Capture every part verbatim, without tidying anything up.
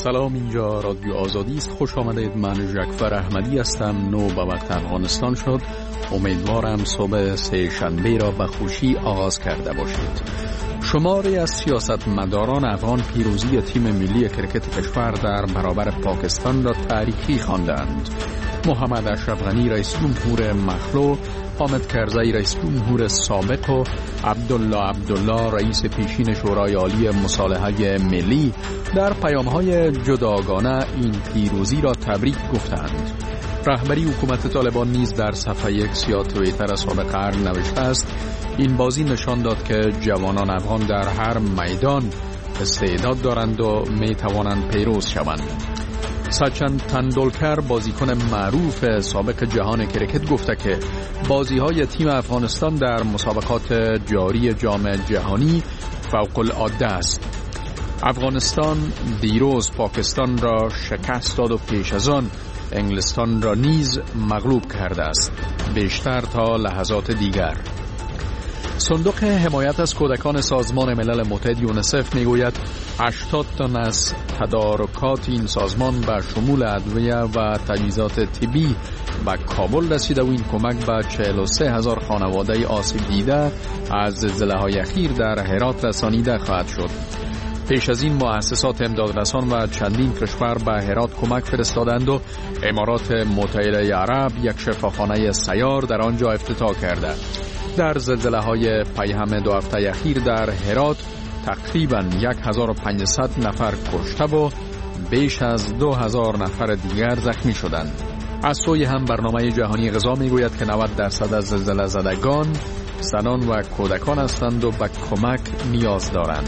سلام، اینجا رادیو آزادی است. خوش آمدید. من جعفر احمدی هستم. نو به وقت افغانستان شد. امیدوارم صبح سه شنبه را به خوشی آغاز کرده باشید. شماری از سیاستمداران افغان پیروزی تیم ملی کرکت کشور در برابر پاکستان را تاریخی خواندند. محمد اشرف غنی رئیس جمهور مخلوع، حامد کرزی رئیس جمهور سابق و عبدالله عبدالله رئیس پیشین شورای عالی مصالحه ملی در پیام‌های جداگانه این پیروزی را تبریک گفتند. رهبری حکومت طالبان نیز در صفحه یک یا توییتر سابق قرن نوشته است: این بازی نشان داد که جوانان افغان در هر میدان استعداد دارند و می توانند پیروز شوند. سچن تندولکر، بازیکن معروف سابق جهان کرکت، گفته که بازی‌های تیم افغانستان در مسابقات جاری جام جهانی فوق العاده است. افغانستان دیروز پاکستان را شکست داد و پیش از آن انگلستان را نیز مغلوب کرده است. بیشتر تا لحظات دیگر. صندوق حمایت از کودکان سازمان ملل متحد یونیسف میگوید هشتاد تن از تدارکات این سازمان به شمول ادویه و تجهیزات طبی به کابل رسیده و این کمک به چهل و سه هزار خانواده آسیب دیده از زلزله‌های اخیر در هرات رسانیده خواهد شد. پیش از این مؤسسات امدادرسان و چندین کشور به هرات کمک فرستادند و امارات متحده عرب یک شفاخانه سیار در آنجا افتتاح کرده. در زلزله‌های پیهم دو هفته اخیر در هرات تقریباً هزار و پانصد نفر کشته و بیش از دو هزار نفر دیگر زخمی شدند. از سوی هم برنامه جهانی غذا میگوید که نود درصد از زلزله زدگان زنان و کودکان هستند و به کمک نیاز دارند.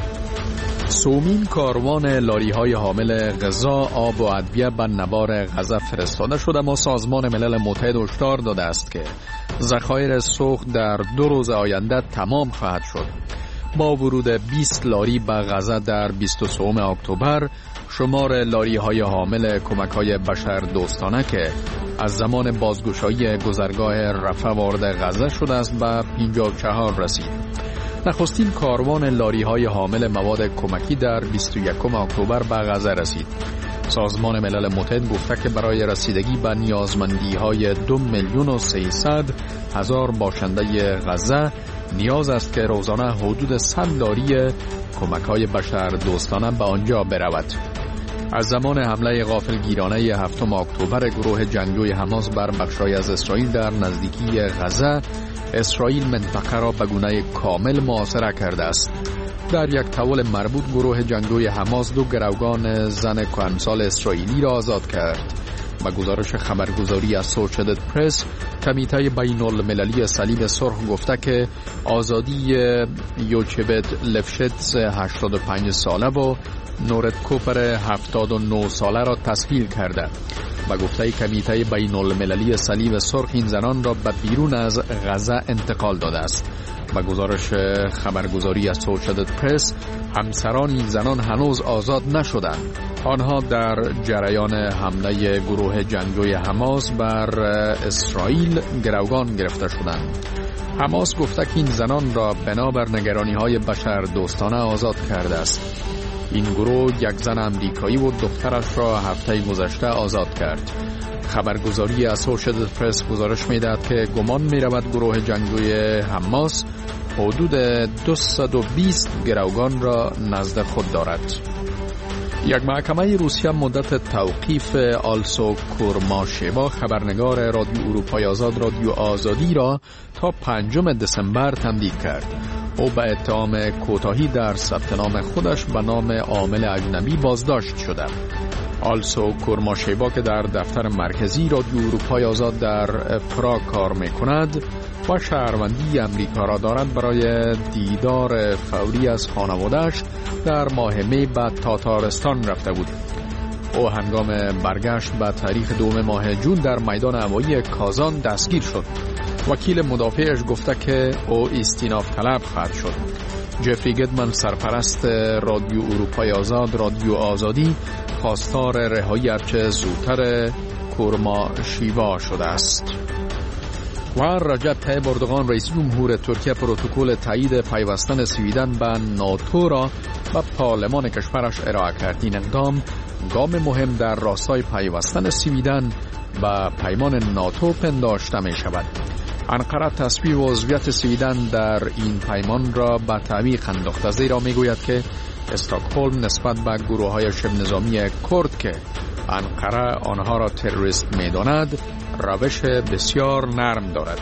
سومین کاروان لاری‌های حامل غذا، آب و ادویه به نوار غزه فرستاده شده، اما سازمان ملل متحد هشدار داده است که ذخایر سوخت در دو روز آینده تمام خواهد شد. با ورود بیست لاری به غزه در بیست و سوم اکتبر، شمار لاری‌های حامل کمک‌های بشر دوستانه که از زمان بازگشایی گذرگاه رفح وارد غزه شده است به پنجاه و چهار رسید. نخستین کاروان لاری‌های حامل مواد کمکی در بیست و یکم اکتبر به غزه رسید. سازمان ملل متحد گفته که برای رسیدگی به نیازمندی‌های دو میلیون و سیصد هزار باشنده غزه نیاز است که روزانه حدود صد لاری کمک‌های بشر دوستانه به آنجا برود. از زمان حمله غافلگیرانه هفتم اکتبر گروه جنگجوی حماس بر بخش‌های از اسرائیل در نزدیکی غزه، اسرائیل منطقه را به گونه کامل محاصره کرده است. در یک تول مربوط گروه جنگجوی حماس دو گروگان زن کهنسال اسرائیلی را آزاد کرد. با گزارش خبرگزاری اسوسییتد پرس، کمیته بین المللی صلیب سرخ گفته که آزادی یوچبت لفشتس هشتاد و پنج ساله و نورت کوپر هفتاد و نه ساله را تسهیل کرده. با گفته کمیته بین المللی صلیب سرخ، این زنان را به بیرون از غزه انتقال داده است. با گزارش خبرگزاری اسوسییتد پرس، همسران این زنان هنوز آزاد نشدند. آنها در جریان حمله گروه جنگجوی حماس بر اسرائیل گروگان گرفته شدند. حماس گفته که این زنان را بنابر نگرانی‌های بشر دوستانه آزاد کرده است. این گروه یک زن امریکایی و دخترش را هفته گذشته آزاد کرد. خبرگزاری اسوسییتد پرس گزارش می‌دهد که گمان می‌رود گروه جنگجوی حماس حدود دویست و بیست گروگان را نزد خود دارد. یک محکمه روسیه مدت توقیف آلسو کورماشیوا، خبرنگار رادیو اروپای آزاد رادیو آزادی را تا پنجم دسامبر تمدید کرد. او به اتهام کوتاهی در ثبت نام خودش به نام عامل اجنبی بازداشت شده. آلسو کورماشیوا که در دفتر مرکزی رادیو اروپای آزاد در پراگ کار می‌کند و شهروندی امریکا را دارد، برای دیدار فوری از خانواده‌اش در ماه می به تاتارستان رفته بود. او هنگام برگشت به تاریخ دوم ماه جون در میدان هوایی کازان دستگیر شد. وکیل مدافعش گفته که او استیناف طلب خواهد شد. جفری گدمن، سرپرست رادیو اروپای آزاد رادیو آزادی، خواستار رهایی هرچه زودتر کورماشیوا شده است. و رجب طیب اردوغان رئیس جمهور ترکیه پروتکل تایید پیوستن سویدن به ناتو را به پارلمان کشورش ارائه کرد. این اقدام گام مهم در راستای پیوستن سویدن به پیمان ناتو پنداشته می شود. انقره تصویب عضویت سویدن در این پیمان را به تعویق انداخته، زیرا می گوید که استکهلم نسبت به گروه های شبه نظامی کرد که انقره آنها را تروریست می داند روش بسیار نرم دارد.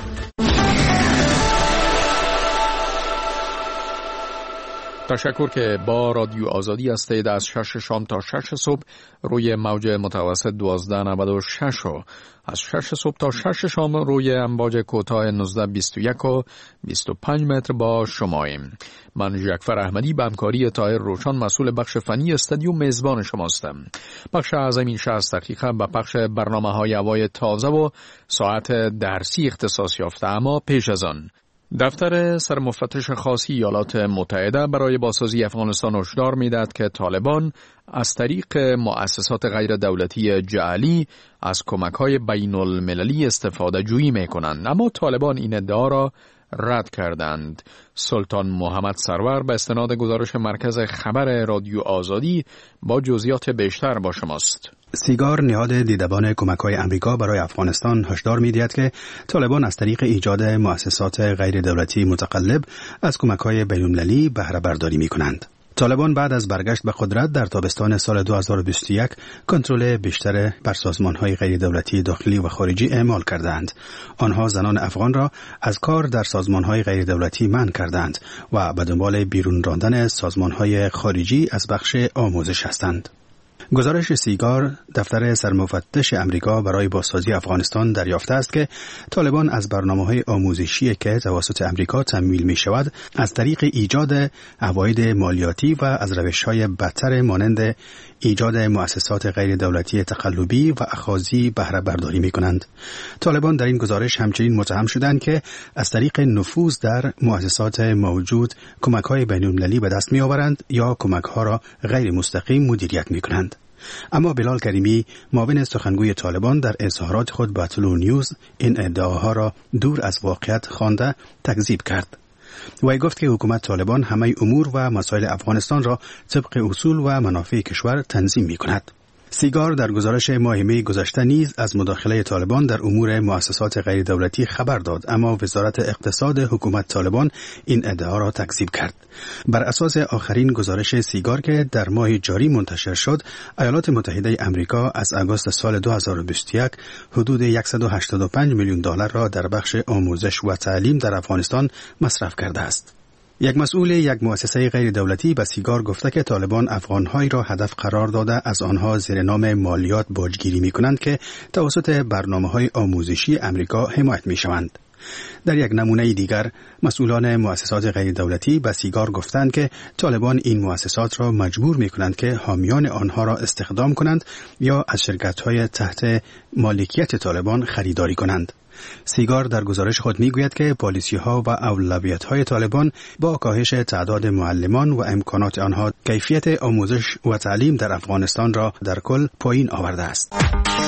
تشکر که با رادیو آزادی هستید. از شش شام تا شش صبح روی موج متوسط دوازده نود و شش و از شش صبح تا شش شام روی امواج کوتاه نوزده بیست و یک و بیست و پنج متر با شماییم. من ژکفر احمدی به همکاری طاهر روشن مسئول بخش فنی استودیو میزبان شماستم. بخش اعظم این شصت دقیقه به بخش برنامه های هوای تازه و ساعت درسی اختصاص یافته. اما پیش از آن دفتر سرمفتش خاص ایالات متحده برای بازسازی افغانستان هشدار می‌دهد که طالبان از طریق مؤسسات غیر دولتی جعلی از کمک‌های بین المللی استفاده جویی می‌کنند، اما طالبان این ادعا را رد کردند. سلطان محمد سرور به استناد گزارش مرکز خبر رادیو آزادی با جزئیات بیشتر با شماست. سیگار نهاد دیدبان کمک‌های امریکا برای افغانستان هشدار می‌دهد که طالبان از طریق ایجاد مؤسسات غیر دولتی متقلب از کمک‌های بین‌المللی بهره برداری می‌کنند. طالبان بعد از برگشت به قدرت در تابستان سال دو هزار و بیست و یک کنترل بیشتر بر سازمان‌های غیر دولتی داخلی و خارجی اعمال کردند. آنها زنان افغان را از کار در سازمان‌های غیر دولتی منع کردند و به دنبال بیرون راندن سازمان‌های خارجی از بخش آموزش هستند. گزارش سیگار دفتر سرمفتش امریکا برای بازسازی افغانستان دریافته است که طالبان از برنامه‌های آموزشی که توسط امریکا تمویل می‌شود از طریق ایجاد عواید مالیاتی و از روش‌های بدتر مانند ایجاد مؤسسات غیر دولتی تقلبی و اخاذی بهره برداری می‌کنند. طالبان در این گزارش همچنین متهم شدند که از طریق نفوذ در مؤسسات موجود کمک‌های بین‌المللی به دست می‌آورند یا کمک‌ها را غیر مستقیم مدیریت می‌کنند. اما بلال کریمی معاون سخنگوی طالبان در اظهارات خود به طلوع نیوز این ادعاها را دور از واقعیت خوانده تکذیب کرد. وی گفت که حکومت طالبان همه امور و مسائل افغانستان را طبق اصول و منافع کشور تنظیم می‌کند. سیگار در گزارش ماه می گذشته نیز از مداخله طالبان در امور مؤسسات غیر دولتی خبر داد، اما وزارت اقتصاد حکومت طالبان این ادعا را تکذیب کرد. بر اساس آخرین گزارش سیگار که در ماه جاری منتشر شد، ایالات متحده آمریکا از آگوست سال دو هزار و بیست و یک حدود صد و هشتاد و پنج میلیون دلار را در بخش آموزش و تعلیم در افغانستان مصرف کرده است. یک مسئول یک مؤسسه غیر دولتی به سیگار گفته که طالبان افغان‌هایی را هدف قرار داده از آنها زیر نام مالیات باجگیری می‌کنند که توسط برنامه‌های آموزشی امریکا حمایت می‌شوند. در یک نمونه دیگر مسئولان مؤسسات غیر دولتی به سیگار گفتند که طالبان این مؤسسات را مجبور می‌کنند که حامیان آنها را استخدام کنند یا از شرکت‌های تحت مالکیت طالبان خریداری کنند. سیگار در گزارش خود میگوید که پالیسی‌ها و اولویت‌های طالبان با کاهش تعداد معلمان و امکانات آنها کیفیت آموزش و تعلیم در افغانستان را در کل پایین آورده است.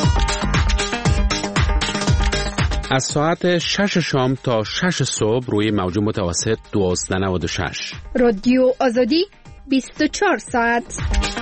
از ساعت شش شام تا شش صبح روی موج متوسط دوازده نود و شش رادیو آزادی بیست و چهار ساعت.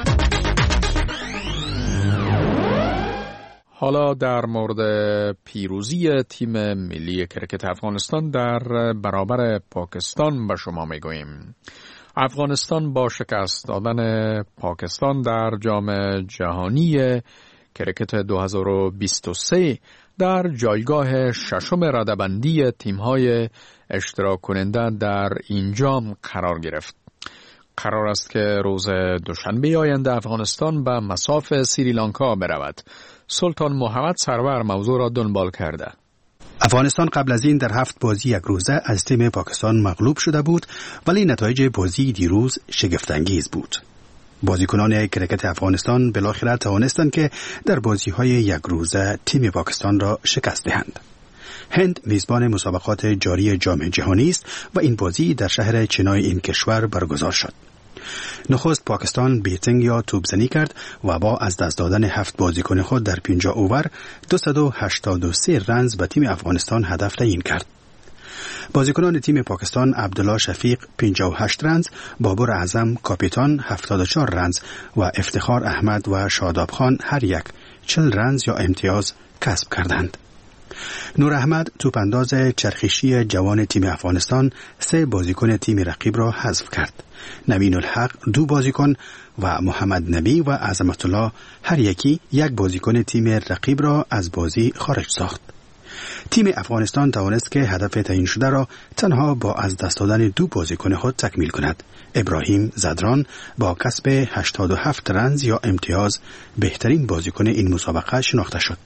حالا در مورد پیروزی تیم ملی کرکت افغانستان در برابر پاکستان به شما میگوییم. افغانستان با شکست دادن پاکستان در جام جهانی کرکت دو هزار و بیست و سه در جایگاه ششم رده‌بندی تیم‌های اشتراک کننده در این جام قرار گرفت. قرار است که روز دوشنبه آینده افغانستان به مصاف سریلانکا برود. سلطان محمد سرور موضوع را دنبال کرده. افغانستان قبل از این در هفت بازی یک روزه از تیم پاکستان مغلوب شده بود، ولی نتایج بازی دیروز شگفت‌انگیز بود. بازیکنان کرکت افغانستان بالاخره توانستند که در بازی‌های یک روزه تیم پاکستان را شکست دهند. هند میزبان مسابقات جاری جام جهانی است و این بازی در شهر چنای این کشور برگزار شد. نخست پاکستان بیتینگ یا توپزنی کرد و با از دست دادن هفت بازیکن خود در پنجاه اوور دویست و هشتاد و سه رنز به تیم افغانستان هدف تعیین کرد. بازیکنان تیم پاکستان عبدالله شفیق پنجاه و هشت رنز، بابر اعظم کاپیتان هفتاد و چهار رنز و افتخار احمد و شاداب خان هر یک چهل رنز یا امتیاز کسب کردند. نور احمد توپانداز چرخشی جوان تیم افغانستان سه بازیکن تیم رقیب را حذف کرد. نوین الحق دو بازیکن و محمد نبی و عظمت الله هر یکی یک بازیکن تیم رقیب را از بازی خارج ساخت. تیم افغانستان توانست که هدف تعیین شده را تنها با از دست دادن دو بازیکن خود تکمیل کند. ابراهیم زدران با کسب هشتاد و هفت رنز یا امتیاز بهترین بازیکن این مسابقه شناخته شد.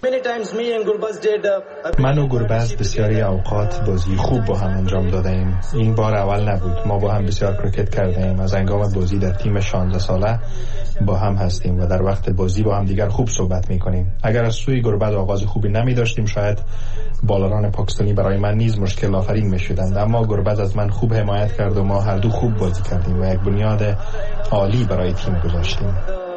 من و گربز بسیاری اوقات بازی خوب با هم انجام داده ایم. این بار اول نبود. ما با هم بسیار کرکت کرده ایم. از هنگام بازی در تیم شانزده ساله با هم هستیم و در وقت بازی با هم دیگر خوب صحبت می کنیم. اگر از سوی گربز آغاز خوبی نمی داشتیم شاید بالران پاکستانی برای من نیز مشکل آفرین می شدند، اما گربز از من خوب حمایت کرد و ما هر دو خوب بازی کردیم و یک بنیاد عالی برای تیم گذاشتیم.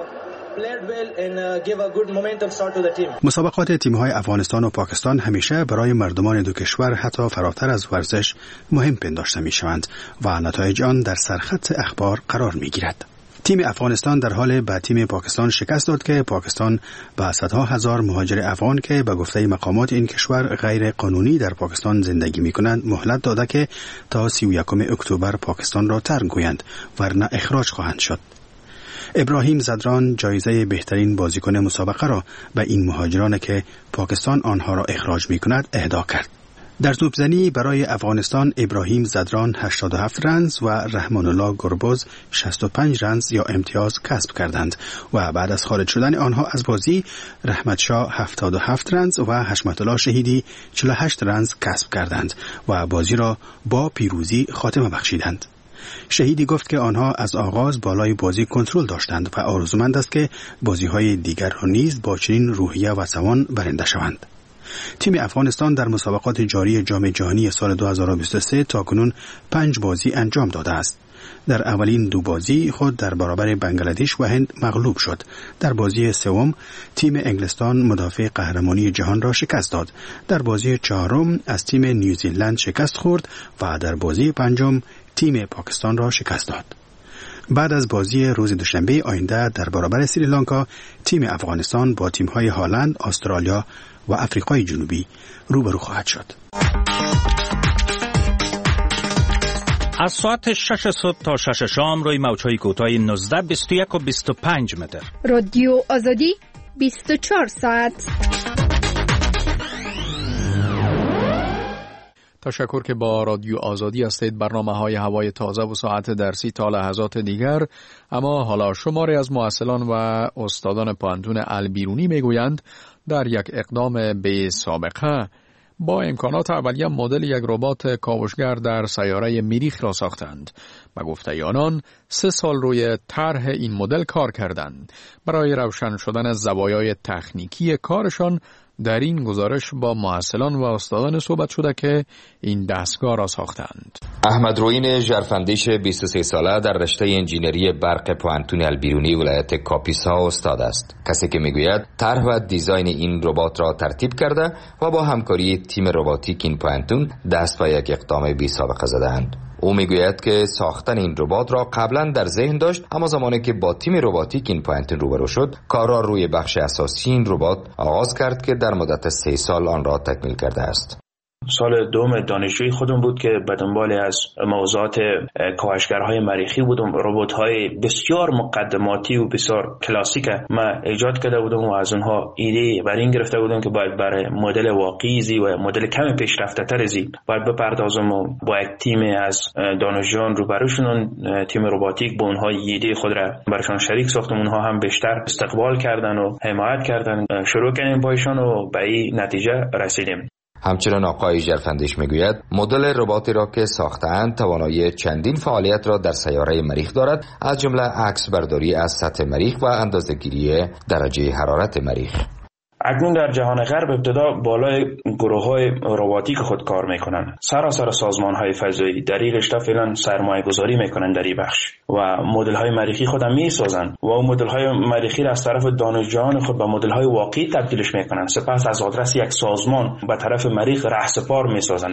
مسابقات تیم‌های افغانستان و پاکستان همیشه برای مردمان دو کشور حتی فراتر از ورزش مهم پنداشته می‌شوند و نتایج آن در سرخط اخبار قرار می‌گیرد. تیم افغانستان در حال به تیم پاکستان شکست داد که پاکستان به صدها هزار مهاجر افغان که به گفته مقامات این کشور غیر قانونی در پاکستان زندگی می‌کنند مهلت داده که تا سی و یکم اکتبر پاکستان را ترک گویند ورنه اخراج خواهند شد. ابراهیم زدران جایزه بهترین بازیکن مسابقه را به این مهاجران که پاکستان آنها را اخراج می‌کند اهدا کرد. در توپزنی برای افغانستان ابراهیم زدران هشتاد و هفت رنز و رحمان الله گربز شصت و پنج رنز یا امتیاز کسب کردند و بعد از خارج شدن آنها از بازی رحمت شاه هفتاد و هفت رنز و حشمت الله شهیدی چهل و هشت رنز کسب کردند و بازی را با پیروزی خاتمه بخشیدند. شهیدی گفت که آنها از آغاز بالای بازی کنترل داشتند و آرزومند است که بازی‌های دیگر را نیز با چنین روحیه و توان برنده شوند. تیم افغانستان در مسابقات جاری جام جهانی سال دو هزار و بیست و سه تاکنون پنج بازی انجام داده است. در اولین دو بازی خود در برابر بنگلادش و هند مغلوب شد. در بازی سوم تیم انگلستان مدافع قهرمانی جهان را شکست داد. در بازی چهارم از تیم نیوزیلند شکست خورد و در بازی پنجم تیم پاکستان را شکست داد. بعد از بازی روز دوشنبه آینده در برابر سریلانکا تیم افغانستان با تیم‌های هلند، استرالیا و آفریقای جنوبی روبرو خواهد شد. از ساعت شش صبح تا شش شام روی موج‌های کوتاه نوزده، بیست و یک و بیست و پنج متر. رادیو آزادی بیست و چهار ساعت. تشکر که با رادیو آزادی هستید. برنامه های هوای تازه و ساعت درسی تا لحظات دیگر. اما حالا شماری از محصلان و استادان پانتون البیرونی میگویند در یک اقدام به سابقه با امکانات اولیه مدل یک ربات کاوشگر در سیاره مریخ را ساختند. به گفته آنان سه سال روی طرح این مدل کار کردند. برای روشن شدن زوایای تکنیکی کارشان در این گزارش با محصلان و استادان صحبت شده که این دستگاه را ساختند. احمد روین ژرفندیش بیست و سه ساله در رشته انجینری برق پوانتون البیرونی ولایت کاپیسا استاد است. کسی که میگوید طرح و دیزاین این ربات را ترتیب کرده و با همکاری تیم رباتیک این پوانتون دست به یک اقدام بی سابقه زدند. او میگوید که ساختن این ربات را قبلا در ذهن داشت، اما زمانی که با تیم رباتیک این پوانتون روبرو شد کار را روی بخش اساسی این ربات آغاز کرد که در مدت سه سال آن را تکمیل کرده است. سال دوم دانشجوی خودم بود که به دنبال از موضوعات کاوشگرهای مریخی بودم. ربات‌های بسیار مقدماتی و بسیار کلاسیک ما ایجاد کرده بودم و از اونها ایده بر این گرفته بودم که باید برای مدل واقعی و مدل کم پیشرفته تر زی باید بپردازم و با یک تیم از دانشجویان روبرو شدن. تیم رباتیک با اونها ایده خود را برشان شریک ساختم، اونها هم بیشتر استقبال کردن و حمایت کردن. شروع کردیم با ایشان و به این نتیجه رسیدیم. همچنین آقای ژرفندیش میگوید مدل رباتی را که ساختند توانایی چندین فعالیت را در سیاره مریخ دارد، از جمله عکس برداری از سطح مریخ و اندازه‌گیری درجه حرارت مریخ. اکنون در جهان غرب ابتدا بالای گروه‌های رباتیک خود کار میکنن. سراسر سازمان‌های فضایی در این رشته فعلا سرمایه‌گذاری میکنن در این بخش و مدل‌های مریخی خود هم میسازن و اون مدل‌های مریخی را از طرف دانشجویان خود به مدل‌های واقعی تبدیلش میکنن. سپس از آدرس یک سازمان به طرف مریخ رهسپار میسازن.